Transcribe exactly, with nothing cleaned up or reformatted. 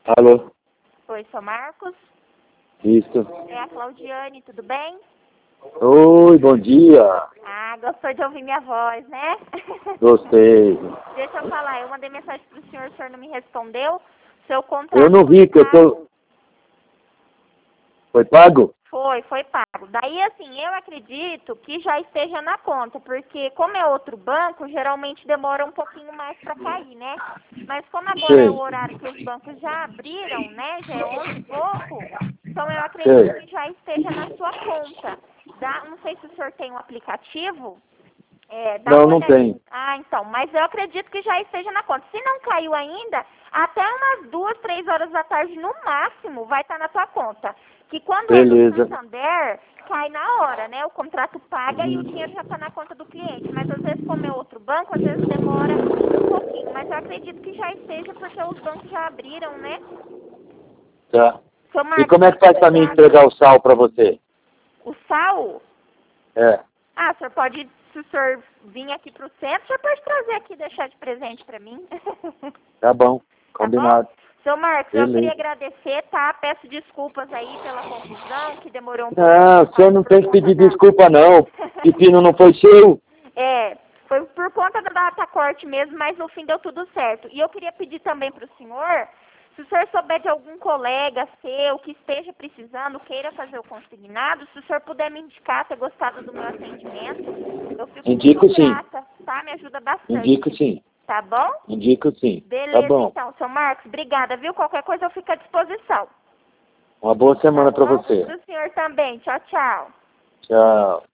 Alô? Oi, sou Marcos. Isso. É a Claudiane, tudo bem? Oi, bom dia. Ah, gostou de ouvir minha voz, né? Gostei. Deixa eu falar, eu mandei mensagem pro senhor, o senhor não me respondeu. Seu contrato Eu não vi que eu tô... Foi pago? Foi, foi pago. Daí, assim, eu acredito que já esteja na conta, porque como é outro banco, geralmente demora um pouquinho mais para cair, né? Mas como agora é o Sei. horário que os bancos já abriram, né? Já é onze e pouco, então eu Sei. acredito que já esteja na sua conta. Dá, não sei se o senhor tem um aplicativo. É, dá Não, uma não olhadinha. tem. Ah, então, mas eu acredito que já esteja na conta. Se não caiu ainda, até umas duas, três horas da tarde no máximo vai estar na tua conta. Que quando é do Beleza. Santander, cai na hora, né? O contrato paga e o dinheiro já está na conta do cliente. Mas às vezes, como é outro banco, às vezes demora um pouquinho. Mas eu acredito que já esteja porque os bancos já abriram, né? Tá. Seu E Marcos, como é que faz pra mim obrigada. entregar o sal pra você? O sal? É. Ah, o senhor pode, se o senhor vir aqui pro centro, o senhor pode trazer aqui e deixar de presente pra mim. Tá bom. Tá Combinado. bom? Seu Marcos, eu Beleza. queria agradecer, tá? Peço desculpas aí pela confusão, que demorou um Não, o pouquinho senhor mais não por tem que conta pedir da... desculpa, não. O pepino não foi seu. É, foi por conta da data corte mesmo, mas no fim deu tudo certo. E eu queria pedir também pro senhor, se o senhor souber de algum colega seu que esteja precisando, queira fazer o consignado, se o senhor puder me indicar, ter gostado do meu atendimento, eu fico Indico muito sim. grata, tá? Me ajuda bastante. Indico sim. Tá bom? Indico sim. Tá Beleza, bom. então, seu Marcos, obrigada, viu? Qualquer coisa eu fico à disposição. Uma boa semana Tá pra bom? você. Pro senhor também. Tchau, tchau. Tchau.